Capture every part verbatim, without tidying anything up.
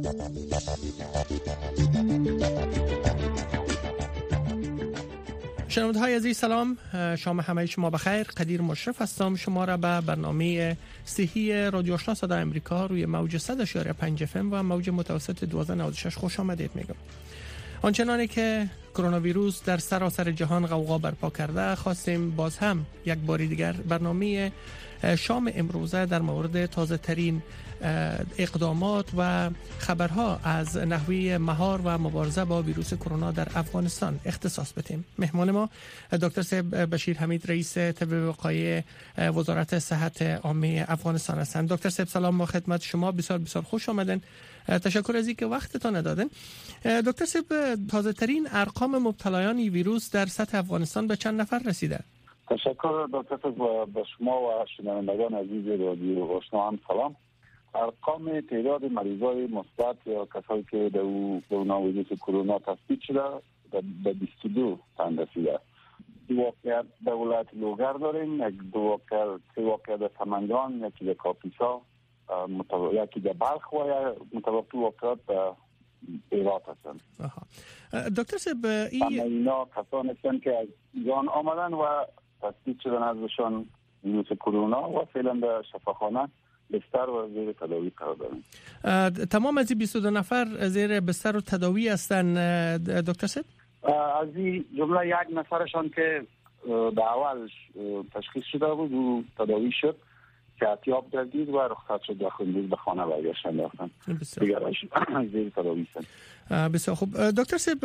شنونده‌های عزیز سلام، شام همه شما بخیر. قدیر مشرف هستم. شما را به برنامه صحی رادیو آشنا صدای امریکا روی موج صد و شش دهم پنج اف ام و موج متوسط دوازده نود و شش خوش آمدید میگم. آنچنانی که کرونا ویروس در سراسر جهان غوغا برپا کرده، خواستیم باز هم یک بار دیگر برنامه شام امروزه در مورد تازه ترین اقدامات و خبرها از نحوه مهار و مبارزه با ویروس کرونا در افغانستان اختصاص بدیم. مهمان ما دکتر صاحب بشیر حمید، رئیس طب وقایع وزارت صحت عامه افغانستان هستند. دکتر صاحب سلام با خدمت شما، بسیار بسیار خوش آمدن. تشکر از اینکه وقتتان دادن. دکتر صاحب، تازه ترین ارقام مبتلایان ویروس در سطح افغانستان به چند نفر رسیده؟ تشکر دکتر صاحب، به شما و شنوندگان عزیز رادیو آشنا هم سلام. ارقام تعداد مریضای مثبت یا کسایی که در کرونا ویروس کرونا تثبیت شده به بیست و دو تن رسیده. دو واقعه در ولایت لوگر داریم، یک دو واقعه سه واقعه در سمنگان، یکی در کاپیسا، یکی در بلخ و متوقع واقعات در ایرات هستند. دکتر صاحب، این اینا کسان هستند که از ایران آمدن و تثبیت شدن ازشان ویروس کرونا و فعلا در شفاخانه بستر و زیر تداوی قرار دارن. تمام از این بیست و دو نفر زیر بستر و تداوی هستن دکتر صاحب؟ از این جمله یک نفرشان که در اول تشخیص شده بود و تداوی شد که احتیاط گردید و رخصت شد و خندید به خانه برگشتن رفتن. دیگرش زیر تداوی هستن. بسیار خوب. دکتر صاحب،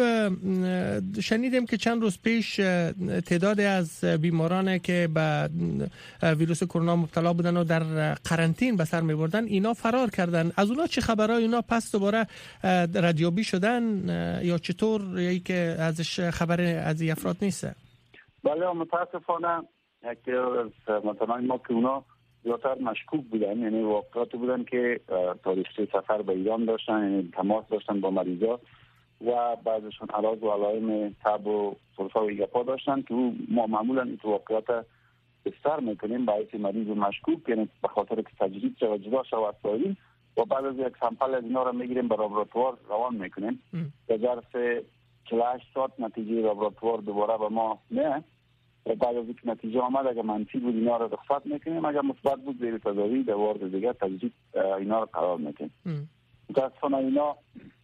شنیدیم که چند روز پیش تعداد از بیماران که به ویروس کرونا مبتلا بودن و در قرنطین به سر می‌بردن اینا فرار کردن. از اونا چه خبرای؟ اینا پس دوباره ردیابی شدن یا چطور، یا که ازش خبر از این افراد نیست؟ بله متاسفانه یکی از مثلا ما که اونا زیادتر مشکوک بودن، یعنی واقعات بودن که تاریخچه سفر به ایران داشتن، یعنی تماس داشتن با مریضا و بعضشون علاج و علائم تب و سرفه و ایگپا داشتن که ما معمولا این واقعات بستر میکنیم باعث مریض مشکوک، یعنی به خاطر که تجدید شود جدا شود سایل و بعد از یک سمپل از اینا رو میگیریم به لابراتوار روان میکنیم. به ظرف چهل و هشت ساعت نتیجه لابراتوار دوباره به ما نه و بعد از اینکه نتیجه آمد اگر منفی بود اینا رو رخصت میکنیم، اگر مثبت بود زیر تداوی در وارد دیگه تجدید اینا رو قرار میکنیم. متاسفانه اینا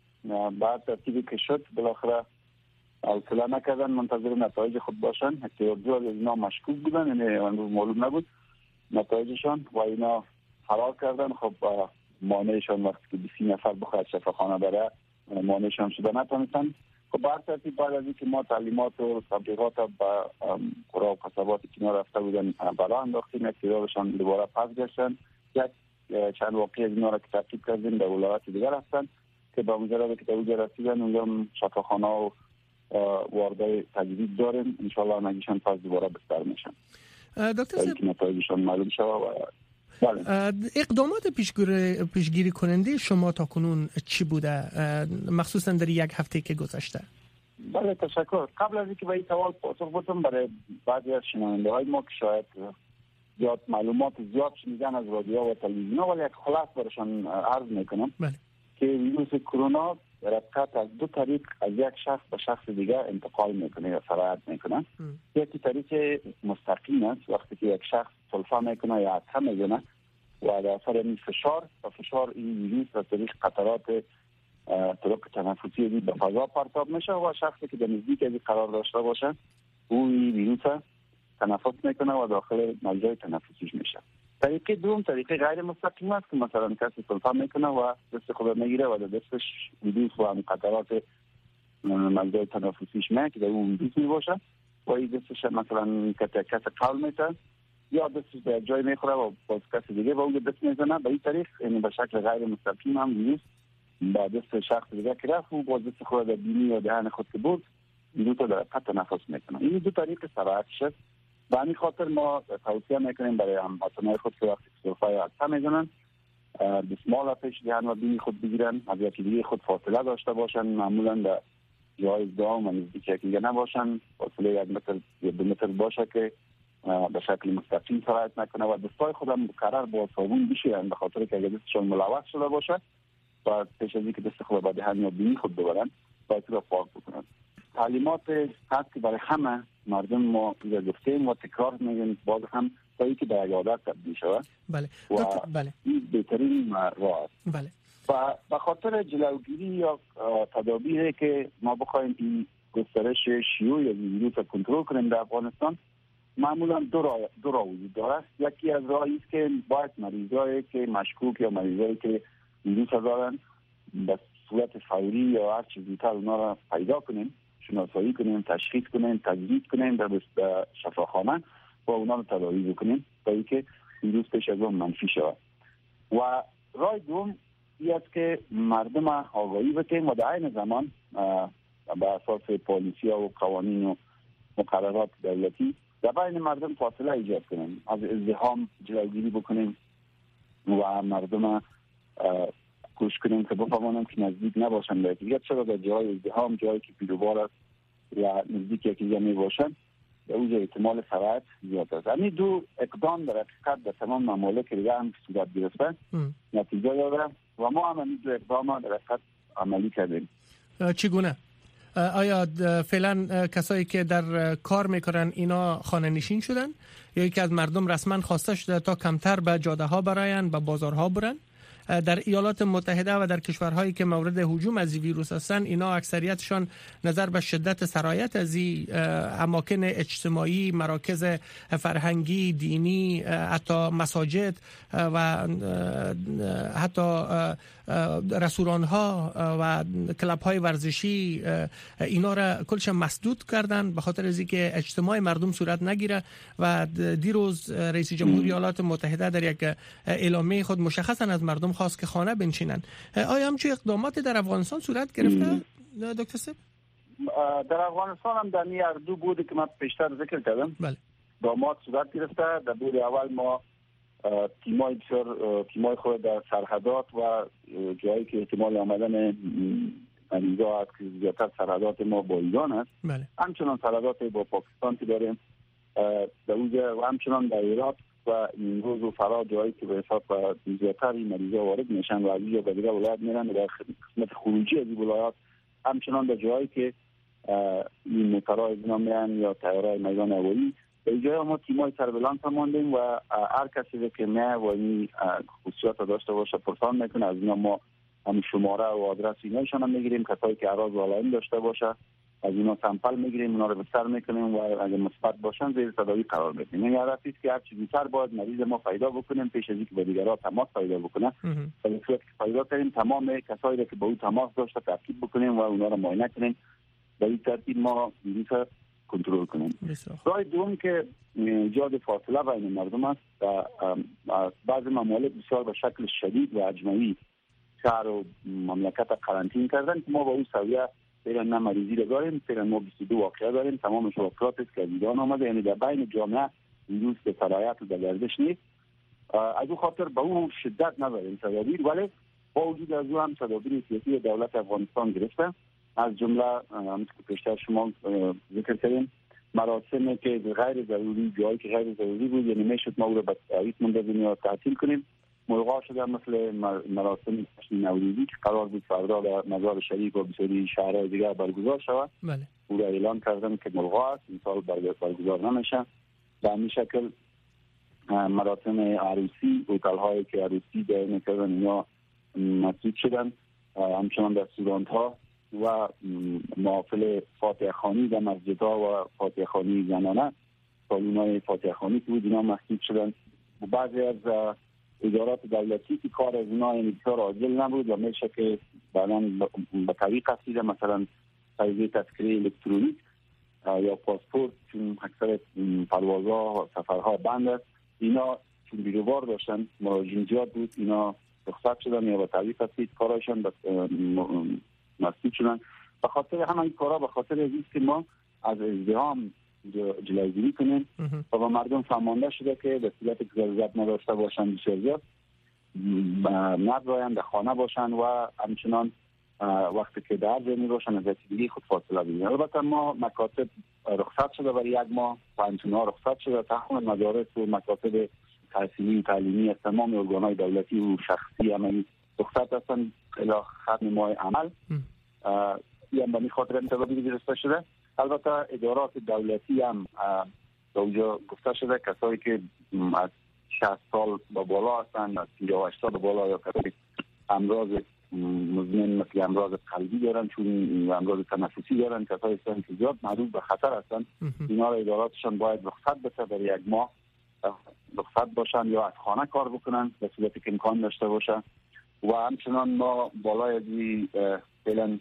بعد ترتیبی که شد بالاخره حوصله نکردن، منتظر نتایج خود باشن. احتیاطی از اینا مشکوک بودن، یعنی امروز معلوم نبود نتایجشان و اینا فرار کردن. خب مانعشان وقتی که بیست نفر بخواد شفاخانه بره مانعشان شده نتونستن. خب بعد ترتیب بعد از اینکه ما تعلیمات و تبلیغات با قرا و قصبات که اینا رفته بودن برای انداختیم، اکتیدارشان دوباره پس گشتن. یک چند واقعی از اینا را که ترتیب کردیم در ولایت دیگر هستن که با مجرد که در اونجا رسیدن اونجا شفاخانه و وارده تجدید داریم، انشاءالله نگیشن پس دوباره بستر میشن. دکتر صاحب نتایجشان معلوم شد و اقدامات پیشگیری پیشگیری کننده شما تا کنون چی بوده، مخصوصا در یک هفته که گذشته؟ بله تشکر. قبل از اینکه به این سوال پاسخ بدم، برای بعضی از شنونده های ما که شاید زیاد معلومات زیاد شنیدن از رادیو و تلویزیون، ولی یک خلاص برشان عرض میکنم بله. که ویروس کرونا در حقیقت از دو طریق از یک شخص به شخص دیگه انتقال میکنه یا سرایت میکنه. یکی طریق مستقیم است، وقتی که یک شخص سلفه میکنه یا عطسه میزنه و در اثر این فشار و فشار این ویروس از طریق قطرات طرق تنفسی به فضا پرتاب میشه و شخصی که در نزدیک از قرار داشته باشه او ویروس تنفس میکنه و داخل مجرای تنفسیش میشه. طریقه دوم طریقه غیر مستقیم است که مثلا کسی سلفه میکنه و دست خود میگیره و در دستش ویروس و هم قطرات مجرای تنفسیش میه که در اون ویروس میباشه و این دستش مثلا کسی قول میته یا دستش به جای میخوره و باز کسی دیگه و اون دست میزنه. به این طریق یعنی به شکل غیر مستقیم هم ویروس با دست شخص دیگه که رفت و باز دست خود در بینی یا دهن خود که بود ویروس رو در قطع تنفس میکنه. این دو طریق سرایت شد. به همین خاطر ما توصیه میکنیم برای هموطنان خود که وقتی سرفه یا عطسه میزنن دستمال پیش دهن و بینی خود بگیرن، از یکی دیگه خود فاصله داشته باشن، معمولا در جای ازدحام و نزدیک یکدیگه نباشن، فاصله یک متر یا دو متر باشه که به شکل مستقیم سرایت نکنه و دستای خودم مقرر با صابون بشورن، به خاطر که اگر دستشون ملوث شده باشه و پیش از اینکه دست خود به دهن یا بینی خود ببرن باید را پاک بکنن. تعلیمات هست که برای همه مردم ما گفتیم و تکرار میگیم باز هم تا اینکه به عادت تبدیل شود. بله. و بله. این بهترین راه است. بله. و به خاطر جلوگیری یا تدابیری که ما بخوایم این گسترش شیوع یا ویروس را کنترل کنیم در افغانستان، معمولا دو راه دو راه وجود دارد. یکی از راهی است که باید مریضایی که مشکوک یا مریضایی که ویروس دارن به صورت فوری یا هر چیز زودتر اونا را پیدا کنیم، شناسایی کنیم، تشخیص کنیم، تجدید کنیم در شفاخانه و اونا رو تداوی بکنیم تا اینکه ویروس پیش از اون منفی شود. و راه دوم این است که مردم آگاهی بدیم و در عین زمان به اساس پالیسی ها و قوانین و مقررات دولتی در بین مردم فاصله ایجاد کنیم، از ازدحام جلوگیری بکنیم و مردم کوشش کنیم که بفهمانم که نزدیک نباشن به یکدیگر، چرا در جای ازدحام، جایی که پیروبار است یا نزدیک یکدیگر میباشن در اونجا احتمال سرایت زیاد است. همین دو اقدام در حقیقت در تمام ممالک دیگه هم صورت گرفته، نتیجه داده و ما هم همین دو اقدام در حقیقت عملی کردیم. چگونه؟ آیا فعلا کسایی که در کار میکنن اینا خانه نشین شدن یا یکی از مردم رسما خواسته شده تا کمتر به جاده ها براین، به بازارها برن؟ در ایالات متحده و در کشورهایی که مورد هجوم از ویروس هستند اینا اکثریتشان نظر به شدت سرایت از این اماکن اجتماعی، مراکز فرهنگی، دینی، حتی مساجد و حتی رستوران ها و کلاب های ورزشی اینا را کلش مسدود کردن به خاطر از اینکه اجتماع مردم صورت نگیره. و دیروز رئیس جمهور ایالات متحده در یک اعلامیه خود مشخصا از مردم خواست که خانه بنشینن. آیا همچون اقداماتی در افغانستان صورت گرفته دکتر صاحب؟ در افغانستان هم در این اردو بوده که من پیشتر ذکر کردم. بله. اقدامات صورت گرفته. در بود اول ما تیمای بسیار تیمای خود در سرحدات و جایی که احتمال آمدن مریضا هست که زیادتر سرحدات ما با ایران است. بله. همچنان سرحدات با پاکستان که داریم در اونجا و همچنان در عراق و این روز و فرا جایی که به حساب زیادتر این مریضا وارد میشن و از اینجا به دیگر ولایت میرن در قسمت خروجی از این ولایات همچنان در جایی که این موترها از اینا میرن یا طیاره‌های میدان هوایی به اینجا ما تیمای سربلند ماندیم و هر کسی که نه و این خصوصیات داشته باشه پرسان میکنه. از اینا ما هم شماره و آدرس اینایشان هم میگیریم. کسایی که اعراض علائم داشته باشه از اینا سامپل میگیریم، اونا رو بستر میکنیم و اگه مثبت باشن زیر تداوی قرار میدیم. این هدف است که هر چیزی تر باید مریض ما پیدا بکنیم پیش از اینکه به دیگران تماس پیدا بکنه. به صورتی که پیدا کنیم تمام کسایی که با او تماس داشته تعقیب بکنیم و اونا رو معاینه کنیم. به این ترتیب ما ویروس کنترل کنیم. راه دوم که ایجاد فاصله بین مردم است. بعضی ممالک بسیار به شکل شدید و اجماعی شهر و مملکت قرنطینه کردن که ما با اون سویه فعلا نه مریضی رو داریم. فعلا ما بیست و دو واقعه داریم. تمامش واقعات است که از ایران آمده، یعنی در بین جامعه ویروس به سرایت و در گردش نیست. از اون خاطر به اون شدت نداریم تدابیر، ولی با وجود از اون هم تدابیر سیاسی دولت افغانستان گرفته. از جمله همونطور که پیشتر شما ذکر کردیم مراسمی که غیر ضروری، جایی که غیر ضروری بود یعنی میشد ما او رو به تعویض منتظریم یا تعطیل کنیم. ملغا شده مثل مراسم جشن نوروزی که قرار بود فردا در مزار شریف و بسیاری شهرهای دیگر برگزار شود. بله. او را اعلان کردن که ملغا است، این سال برگزار نمیشه. به همین شکل مراسم عروسی، هتل‌هایی که عروسی دایر می‌کردن اینا مسدود شدن. همچنان رستوران‌ها و محافل فاتحه خوانی در مسجدها و فاتحه خوانی زنانه، سالن‌های فاتحه خوانی که بود اینا مسدود شدن. بعضی از ادارات دولتی که کار از اینا این بسیار عاجل نبود و میشه که بعداً به طریق قصیده مثلا تایید تذکره الکترونیک یا پاسپورت چون اکثر پروازها و سفرها بند است، اینا چون بیروبار داشتن مراجعین زیاد بود اینا رخصت شدن یا به طریق قصید کارایشان مسدود شدن. به خاطر همه این کارها به خاطر از که ما از ازدحام جلوگیری کنیم و با مردم فهمانده شده که به صورت که ضرورت نداشته باشن بسیار زیاد نباید در خانه باشن و همچنان وقتی که در جایی باشن از دیگه خود فاصله بگیرن. البته ما مکاتب رخصت شده برای یک ماه، پانتون‌ها رخصت شده، تمام مدارس و مکاتب تحصیلی و تعلیمی از تمام ارگان‌های دولتی و شخصی همین رخصت هستن الی ختم ماه عمل. این هم به خاطر انتخابی گرفته شده. البته ادارات دولتی هم در اونجا گفته شده کسایی که از شصت سال به بالا هستند، از پنجاه و هشت سال به بالا یا کسایی امراض مزمن مثل امراض قلبی دارن، چون امراض تنفسی دارن، کسایی هستند که زیاد معروف به خطر هستند، اینا را اداراتشان باید رخصت بده برای یک ماه رخصت باشن یا از خانه کار بکنن به صورتی که امکان داشته باشه. و همچنان ما بالای از فعلا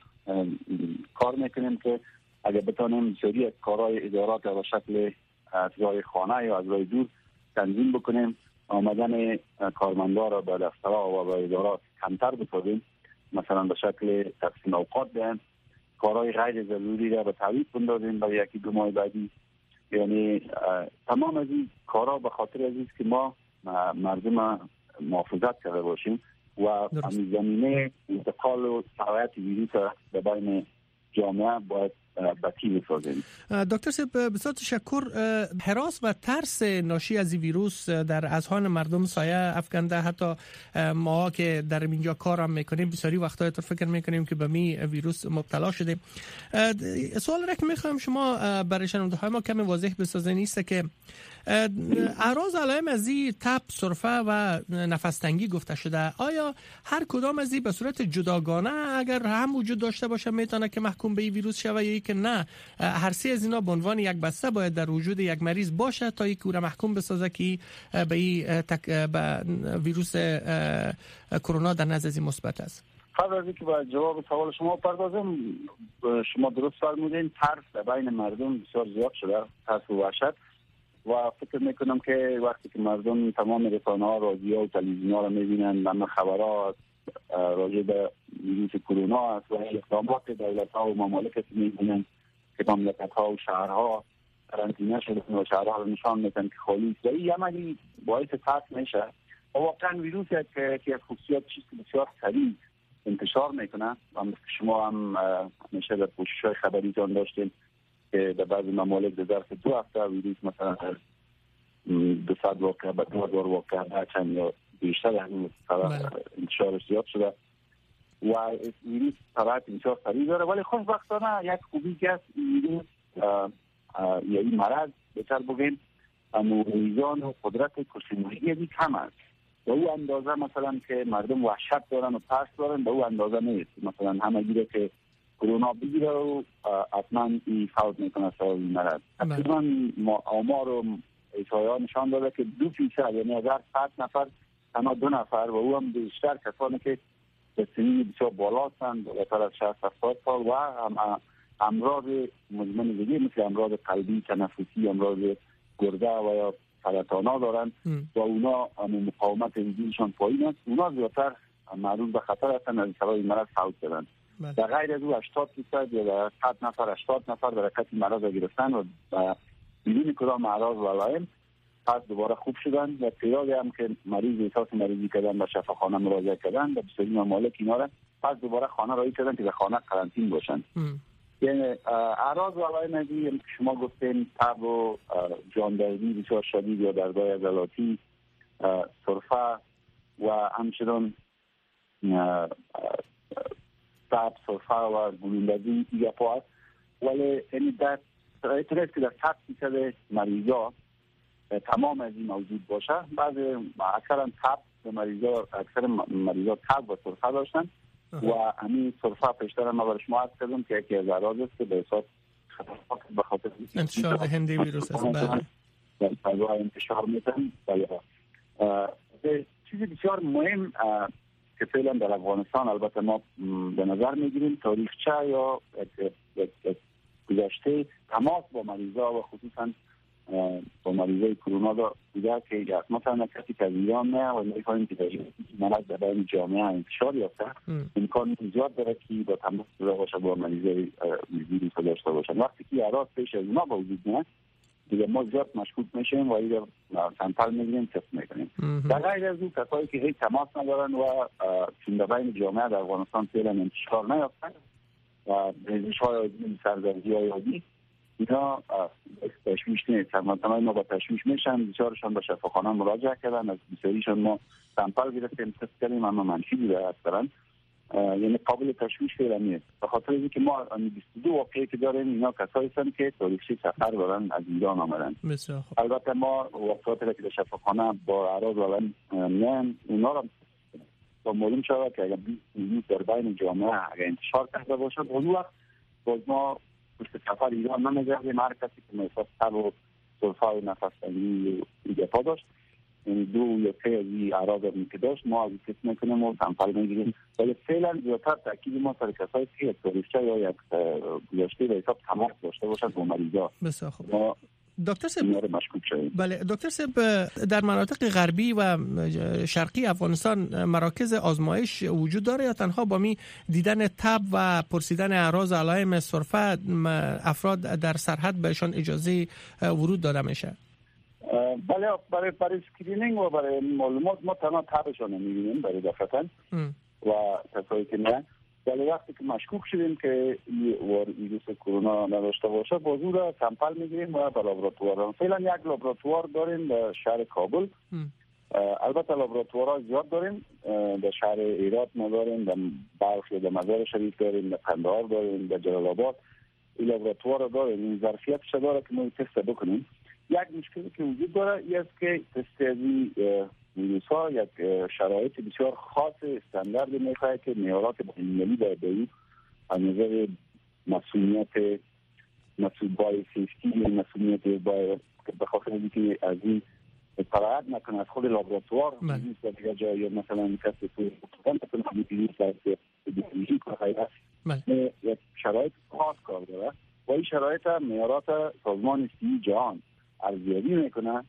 کار میکنیم که اگر بتانیم سری کارهای ادارات به شکل از راه خانه یا از راه دور تنظیم بکنیم، آمدن کارمندان را به دفترها و به ادارات کمتر بسازیم، مثلا به شکل تقسیم اوقات دهیم، کارهای غیر ضروری را به تعویض بندازیم برای یکی دو ماه بعدی. یعنی تمام از این کارها به خاطر از است که ما مردم محافظت کرده باشیم و همین زمینه انتقال و سرایت ویروس به بین جامعه باید بطی بسازیم. دکتر صاحب بسیار تشکر. هراس و ترس ناشی از این ویروس در اذهان مردم سایه افکنده. حتی ما که در اینجا کار هم میکنیم بسیاری وقتا تو فکر میکنیم که به می ویروس مبتلا شدیم. سوال را که میخوایم شما برای شنونده های ما کمی واضح بسازین نیست که اعراض علائم از این تب، سرفه و نفس تنگی گفته شده، آیا هر کدام از این به صورت جداگانه اگر هم وجود داشته باشه میتونه که محکوم به این ویروس شوه یا که نه هر سه از اینا به عنوان یک بسته باید در وجود یک مریض باشه تا یک کور محکوم بسازه که به این تک... به ویروس کرونا در نزد این مثبت است؟ قبل از اینکه با جواب سوال شما پردازم، شما درست فرمودین، ترس در بین مردم بسیار زیاد شده، ترس و وحشت، و فکر میکنم که وقتی که مردم تمام رسانه‌ها، رادیو و تلویزیون‌ها رو میبینن، همه خبرها راجع به ویروس کرونا است و اقدامات دولت‌ها و ممالک که میبینن که مملکت‌ها و شهرها قرنطینه شدن و شهرها رو نشان میدن که خالی است و این عملی باعث ترس میشه. و واقعا ویروس که که خصوصیت چیزی بسیار سریع انتشار میکنه و شما هم همیشه در پوشش‌های خبری جان داشتین که در بعضی ممالک در ظرف دو هفته ویروس مثلا دوصد واقعه به دو هزار واقعه در چند یا بیشتر از این انتشارش زیاد شده و ویروس سرعت انتشار سریع داره. ولی خوشبختانه یک خوبی که است ویروس یا این مرض بهتر بگیم میزان و قدرت کشندگی کم است. به او اندازه مثلا که مردم وحشت دارن و ترس دارن به او اندازه نیست. مثلا همه گیره که کرونا بگیره و حتما این فوت میکنه سر این مرض. تقریبا آمار و احصایه‌ها نشان داده که دو فیصد یعنی اگر صد نفر تنها دو نفر و او هم بیشتر کسانی که به سنین بسیار بالا هستند، بالاتر از شصت هفتاد سال و هم امراض مزمن دیگه مثل امراض قلبی، تنفسی، امراض گرده و یا سرطانا دارن و اونا مقاومت وجودشان پایین است، اونا زیادتر معروض به خطر هستند از سبب این مرض فوت شدن. در غیر از او هشتاد درصد یا در صد نفر هشتاد نفر برکت این مرض را گرفتن و بدون کدام اعراض و علائم پس دوباره خوب شدن و تعدادی هم که مریض احساس مریضی کردن و شفاخانه مراجعه کردن و بسیاری ممالک اینا را پس دوباره خانه رایی کردن که در خانه قرنطین باشن. یعنی اعراض و علائم که شما گفتین تب و جاندهی بسیار شدید یا دردهای عضلاتی، سرفه و همچنان تب، سرفه و گلوندگی دیگه پاست. ولی این در اعتراض که در صد فیصد مریضا تمام از این موجود باشه. بعض اکثرا تب مریضا اکثر مریضا تب و سرفه داشتن و همین سرفه پیشتر ما برای شما عرض کردم که یکی از اعراض است که به حساب خطرناک به خاطر انتشار دهنده ویروس است. در فضا انتشار میتن. چیزی بسیار مهم که فعلا در افغانستان البته ما به نظر میگیریم تاریخچه یا گذشته تماس با مریضا و خصوصا با مریضای کرونا دا بوده که مثلا کسی که از ایران نه و میخواهیم که در این مرض در بین جامعه انتشار یافته امکان زیاد داره که با تماس داشته باشه با مریضای ویروس داشته باشن. وقتی که اعراض پیش از اونا با وجود نه دیگه ما زیاد مشکوک میشیم و اینو سنپل میگیریم، تست میکنیم. در غیر از اون کسایی که هیچ تماس ندارن و چون در بین جامعه در افغانستان فعلا انتشار نیافته و ریزش‌های عادی، سردردی‌های عادی اینا تشویش نیست. مثلا ما با تشویش میشن، بسیارشان به شفاخانه مراجعه کردن، از بسیاریشان ما سامپل گرفتیم تست کردیم اما منفی بوده اکثرا، یعنی قابل تشویش فعلا نیست. به خاطر اینکه ما بیست و دو واقعی که داریم اینا کسایی هستند که تاریخچه سفر دارن از ایران آمدن. البته ما وقتی که در شفاخانه با اعراض آمدن میان اونا را با معلوم شود که اگر بیست در بین جامعه اگر انتشار کرده باشد اون وقت باز ما پشت سفر ایران نمیگردیم. هر کسی که مثلا تب و سرفه و نفس تنگی و دیگه پا داشت این دو یا سه از این اعراض که داشت ما از تست میکنیم و سامپل میگیریم. ولی فعلا زیادتر تاکید ما سر کسایی که تاریخچه یا یک گذشته به حساب تماس داشته باشند با مریضا. بسیار خوب. دکتر سب مشکوک شدیم. بله دکتر سب، در مناطق غربی و شرقی افغانستان مراکز آزمایش وجود داره یا تنها با می دیدن تب و پرسیدن اعراض علائم سرفه افراد در سرحد بهشان اجازه ورود داده میشه؟ بله برای برای اسکرینینگ و برای معلومات ما تنها تبشان می‌بینیم برای دفتر و کسایی که نه. ولی وقتی که مشکوک شدیم که ویروس کرونا نداشته باشه بازو را سامپل میگیریم و به لابراتوار. فعلا یک لابراتوار داریم در شهر کابل. البته لابراتوارها زیاد داریم، در شهر هرات ما داریم، در بلخ در مزار شریف داریم، در قندهار داریم، در جلال آباد. این لابراتوار داریم، این ظرفیتش داره که ما تست بکنیم. یک مشکلی که وجود داره این است که تست از ویروس ها یک شرایط بسیار خاص استاندارد میخواهد که معیارات بین‌المللی باید بید از نظر مسئولیت مسئولیت سیفتی مسئولیت باید به خاطر اینکه از این اطلاعات نکنه از خود لابراتوار ویروس در دیگر جایی مثلا کسی تو مثلا همین ویروس در بیولوژی کاری هست یک شرایط خاص کار داره و این شرایط معیارات سازمان صحی جهان ارزیابی میکنه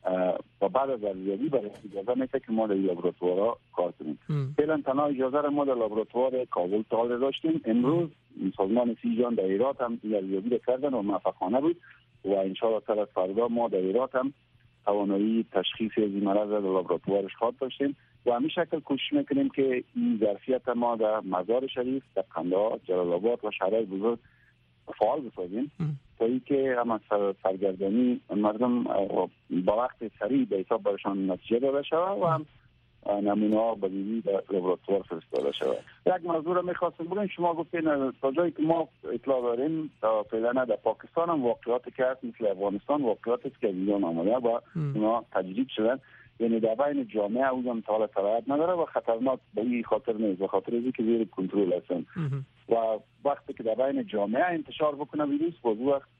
و بعد از ارزیابی برای اجازه میده که ما در لابراتوارها کار کنیم. فعلا تنها اجازه را ما در لابراتوار کابل تا داشتیم. امروز سازمان صحی جهان در هرات هم ارزیابی را کردن و موفقانه بود و ان شاء الله تعالی فردا ما در هرات هم توانایی تشخیص از این مرض در لابراتوارش خواهد داشتیم و همین شکل کوشش میکنیم که این ظرفیت ما در مزار شریف، در قندهار، جلال آباد و شهرهای بزرگ فعال بسازیم تا اینکه هم سرگردانی مردم با وقت سریع به حساب برشان نتیجه داده شود و هم نمونه ها بدیهی در لابراتوار فرستاده شود. یک موضوع را میخواستم بگم، شما گفتین تا جایی که ما اطلاع داریم تا فعلا در پاکستان هم واقعاتی که هست مثل افغانستان واقعاتی که ایران آمده و اونا تجدید شدن، یعنی در بین جامعه اونم تا حالا تبعیت نداره و خطرناک به این خاطر نیست، به خاطر اینکه زیر کنترل هستن و وقتی که در بین جامعه انتشار بکنه ویروس باز وقت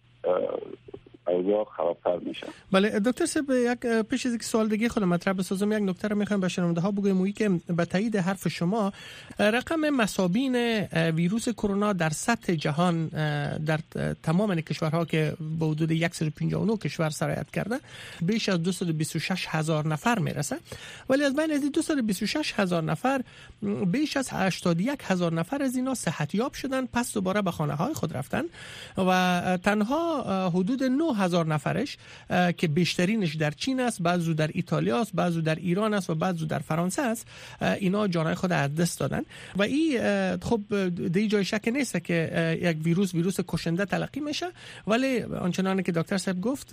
اوضاع خرابتر میشه. بله دکتر صاحب، یک پیش از اینکه سوال دیگه خودم مطرح بسازم یک نکته رو میخوایم به شنونده ها بگویم، اونی که به تایید حرف شما رقم مصابین ویروس کرونا در سطح جهان در تمام کشورها که به حدود صد و پنجاه و نه کشور سرایت کرده بیش از دویست و بیست و شش هزار نفر میرسه، ولی از بین از دویست و بیست و شش هزار نفر بیش از هشتاد و یک هزار نفر از اینا صحتیاب شدن، پس دوباره به خانه های خود رفتن و تنها حدود نه هزار نفرش که بیشترینش در چین است، بعضو در ایتالیا است، بعضو در ایران است و بعضو در فرانسه است، اینا جانای خود از دست دادن و این خب دیگه جای شک نیست که یک ویروس ویروس کشنده تلقی میشه، ولی آنچنانی که دکتر صاحب گفت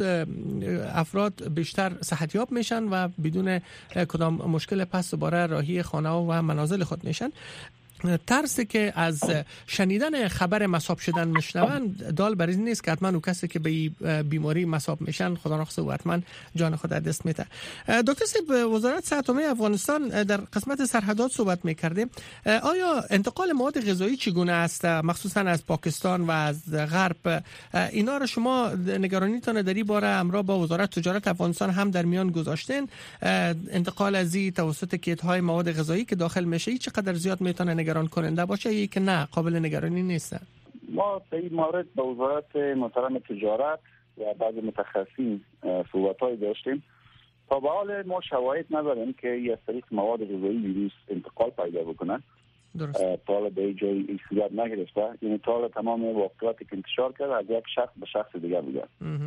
افراد بیشتر صحتیاب میشن و بدون کدام مشکل پس دوباره راهی خانه و منازل خود میشن. ترسی که از شنیدن خبر مصاب شدن میشنون دال بر این نیست که حتما اون کسی که به بیماری مصاب میشن خدا نخواسته و حتما جان خود از دست میده. دکتر صاحب، وزارت صحت عامه افغانستان در قسمت سرحدات صحبت میکرده، آیا انتقال مواد غذایی چگونه است مخصوصا از پاکستان و از غرب؟ اینا رو شما نگرانیتان در این باره همراه با وزارت تجارت افغانستان هم در میان گذاشتین؟ انتقال از این توسط کیت های مواد غذایی که داخل میشه چقدر زیاد میتونه نگران کننده باشه یا که نه قابل نگرانی نیست؟ ما در این مورد با وزارت محترم تجارت و بعض متخصصین صحبت‌های داشتیم. تا به حال ما شواهد نداریم که از طریق مواد غذایی ویروس انتقال پیدا بکنه. درست. تا حالا به جای این صورت نگرفته، یعنی تا حالا تمام واقعاتی که انتشار کرده از یک شخص به شخص دیگر بوده.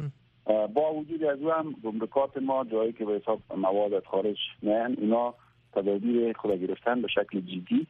با وجود از او هم گمرکات ما جایی که به حساب مواد از خارج میان اینا تدابیر خود گرفتن به شکل جدی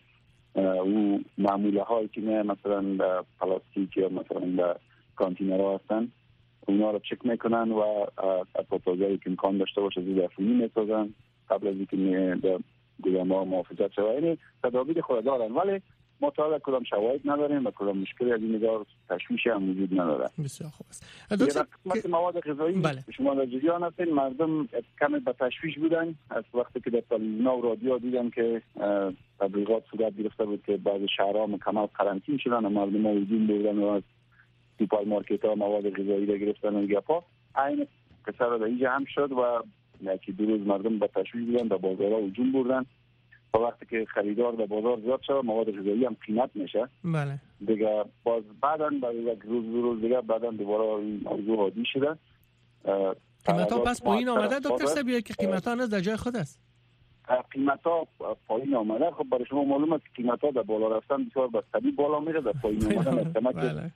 او معموله هایی که نه مثلا در پلاستیک یا مثلا در کانتینرها هستن اونا رو چک میکنن و پروپوزالی که امکان داشته باشه ضد عفونی میسازن قبل از اینکه به گلما محافظت شود. یعنی تدابیر خود دارن، ولی ما تا کدام شواهد نداریم و کدام مشکلی از این نگاه تشویش هم وجود نداره. بسیار خوب است. دکتر قسمت مواد غذایی بله. شما در جریان هستین، مردم کمی به تشویش بودن از وقتی که در تلویزیون و رادیو دیدن که تبلیغات صورت گرفته بود که بعضی شهرها مکمل قرنطینه شدن و مردم ها هجوم بردن و از سوپر مارکت ها مواد غذایی را گرفتن و گپا. عین قصه در اینجا هم شد و یکی دو روز مردم به تشویش بودن، به بازارها هجوم بردن. تا وقتی که خریدار در بازار زیاد شد مواد غذایی هم قیمت میشه. بله. دیگه باز بعداً بعد یک روز دو روز دیگه بعداً دوباره این موضوع عادی شده. قیمت‌ها پس پایین آمده دکتر سبیه که قیمت‌ها هنوز در جای خود است. قیمت‌ها پایین آمده. خب برای شما معلومه که قیمت‌ها در بالا رفتن بسیار بستگی بالا میره، در پایین آمدن احتمال بله.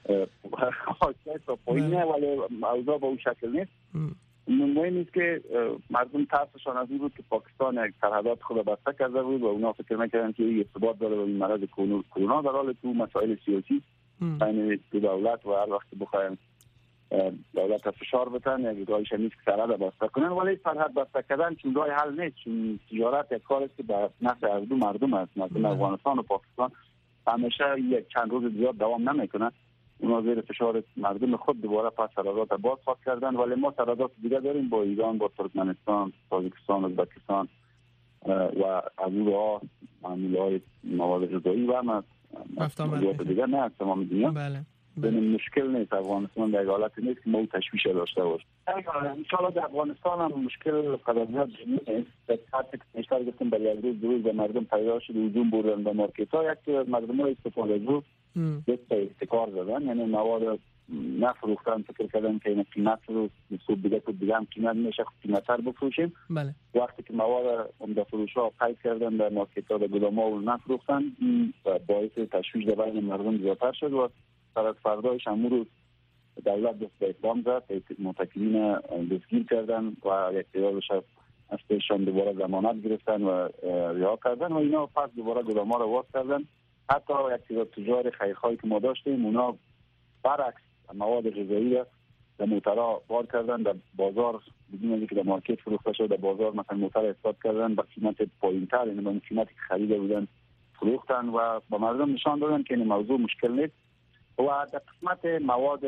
تا پایین نه، ولی اوضاع به اون شکل نیست. مهم نیست که مردم ترسشان از این بود که پاکستان یک سرحدات خود بسته کرده بود و اونا فکر می‌کردن که این ارتباط داره با این مرض کرونا، در حالی که مسائل سیاسی بین دو دولت و هر وقت بخوایم دولت فشار بتن یک راهش نیست که سرحد بسته کنن، ولی سرحد بسته کردن چون راه حل نیست، چون تجارت یک کار است که به نفع از دو مردم است. مثلا افغانستان و پاکستان همیشه یک چند روز زیاد دوام نمیکنه. اونا زیر فشار مردم خود دوباره پس سرحدات باز خواهد کردن، ولی ما سرحدات دیگه داریم با ایران، با ترکمنستان، تاجیکستان، ازبکستان و از اون راه معامله‌های مواد غذایی و هم موضوعات دیگه نه از تمام دنیا. بله. ببین مشکل نیست، افغانستان در حالت نیست که ما تشویش داشته باشیم. ان شاء الله در افغانستان هم مشکل قدر زیاد نیست. در حتی که نشتر گفتم برای یک روز دو روز به مردم پیدا شد هجوم بردن به مارکت‌ها، یک مردم ها استفاده جو یک تا احتکار زدن، یعنی مواد نفروختن، فکر کردن که این قیمت رو صبح دیگه تو دیگه هم قیمت میشه قیمت تر بفروشیم. بله. وقتی که مواد عمده فروش ها قید کردن در مارکت‌ها در گدام‌ها و نفروختن، باعث تشویش در بین مردم زیادتر شد و سر از فردایش امروز دولت دست به اقدام زد، متکلین دستگیر کردن و یک تعدادش از پیشان دوباره ضمانت گرفتن و رها کردن و اینا پس دوباره گدام‌ها رو باز کردن. حتی یک تعداد تجار خیرخواهی که ما داشتیم اونا برعکس مواد غذایی را در موترها بار کردن، در بازار بدون اینکه در مارکت فروخته شد در بازار مثلا موتر استاد کردن با قیمت پایین‌تر، یعنی با قیمتی که خریده بودن فروختن و با مردم نشان دادن که این موضوع مشکل نیست. و در قسمت مواد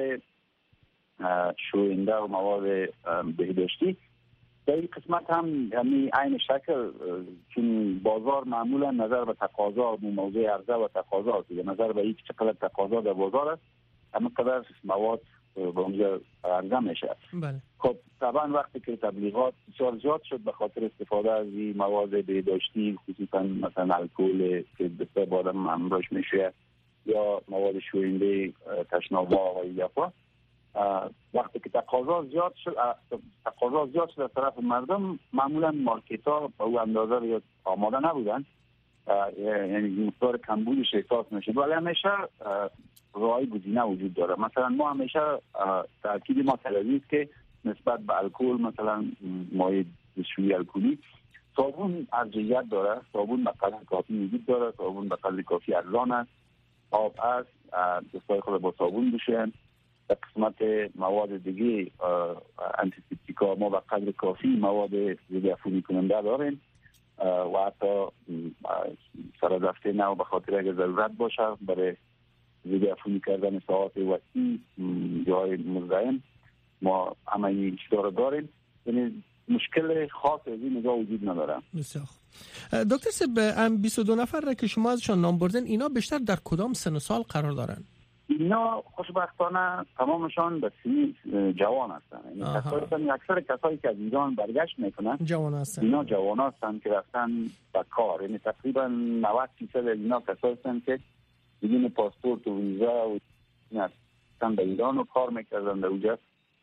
شوینده و مواد بهداشتی در این قسمت هم یعنی عین شکل، چون بازار معمولا نظر به تقاضا موضوع عرضه و تقاضا است، نظر به اینکه چقدر تقاضا در بازار است اما قدر مواد به اونجا عرضه میشه. بله. خب طبعا وقتی که تبلیغات بسیار زیاد شد به خاطر استفاده از این مواد بهداشتی، خصوصا مثلا الکل که بسیار با آدم همراهش میشه یا مواد شوینده تشناب‌ها و یافا، وقتی که تقاضا زیاد شد تقاضا زیاد شد از طرف مردم، معمولا مارکت‌ها به اون اندازه یا آماده نبودن، یعنی مقدار کمبودش احساس میشد. ولی همیشه راهی گزینه وجود داره. مثلا ما همیشه تاکید ما کردیم که نسبت به الکل، مثلا مایع دستشویی الکلی، صابون ارجحیت داره، صابون به قدر کافی وجود داره، صابون به قدر کافی ارزان است، آب است، دستای خود با صابون بشوین. در قسمت مواد دیگه انتیسپتیکا ما به قدر کافی مواد ضد عفونی کننده داریم و حتی سرادفته نو به خاطر اگر ضرورت باشه برای ضد عفونی کردن ساعات وسیع جای مزاحم ما همه این چیزا داریم. یعنی مشکل خاص از این نگاه وجود نداره. بسیار خوب. دکتر سب ام بیست و دو نفر را که شما ازشان نام بردن، اینا بیشتر در کدام سن و سال قرار دارن؟ اینا خوشبختانه تمامشان به سنی جوان هستن. یعنی کسایی اکثر کسایی که از ایران برگشت میکنن جوان هستن. اینا جوان هستن که رفتن به کار. یعنی تقریبا نود درصد اینا کسایی هستن که بدون پاسپورت و ویزا و هستن به ایران و کار میکردن در اونجا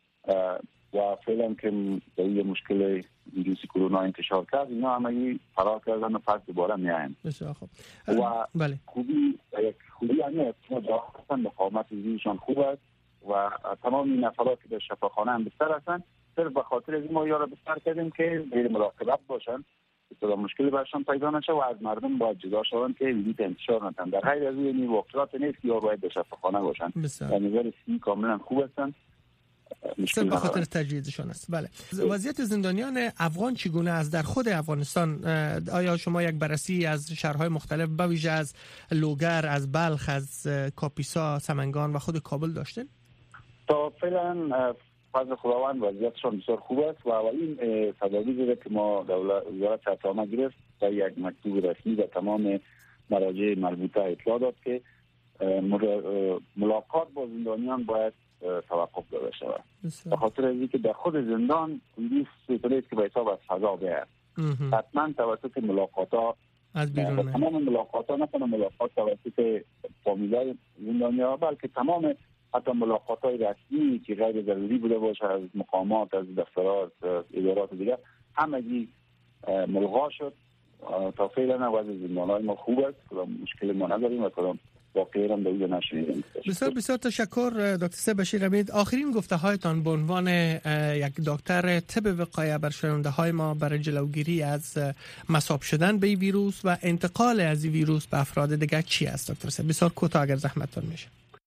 و فعلا که به یه مشکل ویروس کرونا انتشار کرد اینا همه فرار کردن و پس دوباره میایم. بسیار خوب. و بله. خوبی یک خوبی یعنی ما جاهستن مقاومت ویروسشان خوب است و تمام این نفرات که در شفاخانه هم بستر هستن صرف به خاطر از این ما یارا بستر کردیم که غیر مراقبت باشن که مشکلی برشان پیدا نشه و از مردم باید جدا شون که ویروس انتشار نتن. در غیر از این واقعیت نیست که یارو باید در شفاخانه باشن. در نظر سی کاملا خوب هستن مشکل به خاطر تجهیزشان است. بله. وضعیت زندانیان افغان چگونه است در خود افغانستان؟ آیا شما یک بررسی از شهرهای مختلف به ویژه از لوگر، از بلخ، از کاپیسا، سمنگان و خود کابل داشتین؟ تا فعلا فضل خداوند وضعیتشان بسیار خوب است و اولین تدابیر که ما دولت وزارت صحت عامه گرفت و یک مکتوب رسمی به تمام مراجع مربوطه اطلاع داد که ملاقات با زندانیان باید توقف داده شود. به خاطر اینکه در خود زندان ویروس سیطره که به حساب از فضا بیاد. حتما توسط ملاقات‌ها از بیرون تمام ملاقات‌ها، نه تنها ملاقات توسط فامیلای زندانیان بلکه تمام حتی ملاقات‌های رسمی که غیر ضروری بوده باشه از مقامات، از دفترات، ادارات دیگر همگی ملغا شد. تا فعلا وضع زندان‌های ما خوب است، مشکل ما نداریم و کدام واقعی هم دویده نشدیم. بسیار بسیار تشکر دکتر سه بشیر امید. آخرین گفته هایتان به عنوان یک دکتر طب وقایه بر شنونده های ما برای جلوگیری از مصاب شدن به ویروس و انتقال از این ویروس به افراد دیگر چی است دکتر سه؟ بسیار کوتاه اگر زحمتتون میشه.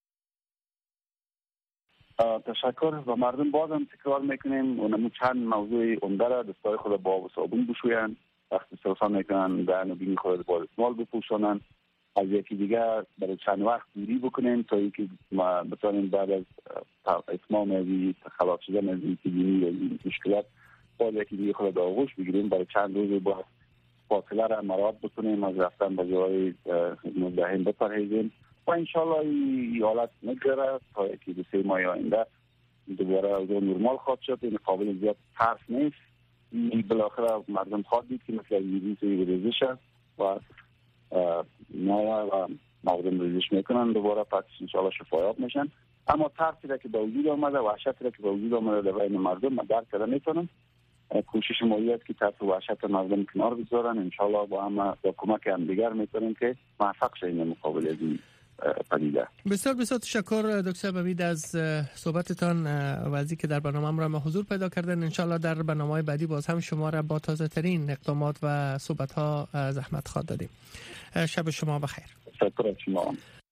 تشکر. و مردم بازم تکرار میکنیم اونمو چند موضوع عمده را دستای خود با آب و صابون بشوین، وقتی استفاده میکنن دهن و بینی خود با دستمال بپوشانن، از یکی دیگر برای چند وقت دوری بکنیم تا اینکه ما بتونیم بعد از اتمام از خلاص شدن از اپیدمی و مشکلات باز یکی دیگه خود آغوش بگیریم. برای چند روز باید فاصله را مراعات بکنیم، از رفتن به جای مزاحم بپرهیزیم و انشالله این حالت نگذره تا یکی دو سه ماه آینده دوباره اوضاع نرمال خواهد شد. این قابل زیاد ترس نیست. این بالاخره مردم خواهد دید که مثل ویروس ریزش است و نایه و مردم ریزش میکنن دوباره پس انشاءالله شفایاب میشن. اما ترسی را که به وجود آمده و وحشتی را که به وجود آمده در بین مردم من درک کرده میتونم. کوشش ما است که ترس و وحشت مردم کنار بگذارن. انشاءالله با هم با کمک هم دیگر میتونیم که موفق شیم مقابل از این پدیده. بسیار بسیار تشکر دکتر امید از صحبتتان و از اینکه در برنامه را ما حضور پیدا کردن. انشالله در برنامه‌های بعدی باز هم شما را با تازه ترین اقدامات و صحبت‌ها زحمت خواهد دادیم. شب شما بخیر. تشکر از شما.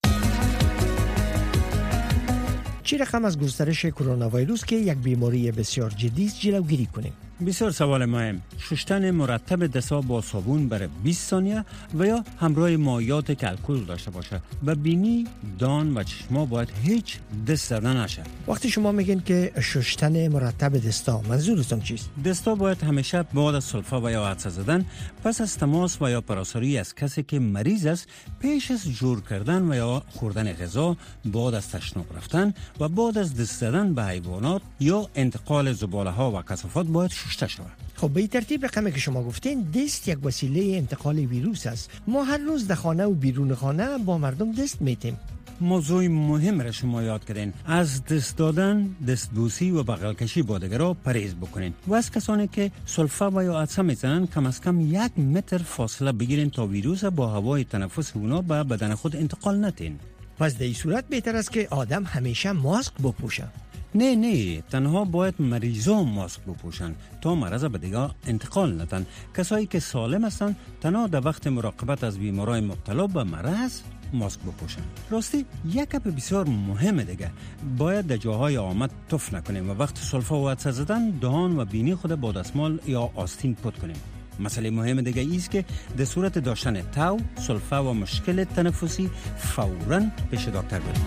چی رقم از گسترش کرونا ویروس که یک بیماری بسیار جدی است جلوگیری کنیم؟ بسیار سوال مهم. شستن مرتب دست‌ها با صابون برای بیست ثانیه و یا همراه مایعات که الکل داشته باشه. و بینی، دان و چشما باید هیچ دست زدن نشه. وقتی شما میگین که شستن مرتب دستا منظورتون چیست؟ دستا باید همیشه بعد از سلفا و یا عطسه زدن پس از تماس و یا پراساری از کسی که مریض است پیش از جور کردن و یا خوردن غذا، بعد از تشناب رفتن و بعد از دست زدن به حیوانات یا انتقال زباله ها و کثافات باید شسته شود. خب به این ترتیب رقمی که شما گفتین دست یک وسیله انتقال ویروس است. ما هر روز در خانه و بیرون خانه با مردم دست میتیم. موضوع مهم را شما یاد کردین. از دست دادن، دستبوسی و بغل کشی با دیگران پرهیز بکنین و از کسانی که سلفا و یا عطسه میزنن کم از کم یک متر فاصله بگیرین تا ویروس با هوای تنفس اونا به بدن خود انتقال نتین. پس در این صورت بهتر است که آدم همیشه ماسک بپوشه. نه نه تنها باید مریضان ماسک بپوشن تا مرض به دیگه انتقال ندن. کسایی که سالم هستن تنها در وقت مراقبت از بیمارای مبتلا به مرض ماسک بپوشن. راستی یک گپ بسیار مهمه دیگه، باید در جاهای آمد تف نکنیم و وقت سلفا و عطسه زدن دهان و بینی خود با دستمال یا آستین پاک کنیم. مسئله مهم دیگه ایست که در صورت داشتن تاو، سلفا و مشکل تنفسی فوراً پیش دکتر بریم.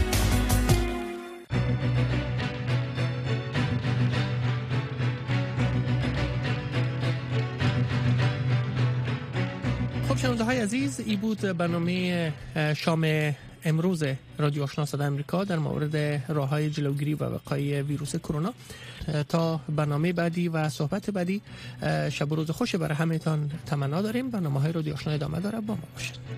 شنونده های عزیز، ای بود برنامه شام امروز رادیو آشنا صدای آمریکا در مورد راه‌های جلوگیری و وقایع ویروس کرونا. تا برنامه بعدی و صحبت بعدی شب و روز خوش برای همه‌تان تمنا داریم. برنامه‌های رادیو آشنا ادامه داره، با ما باشید.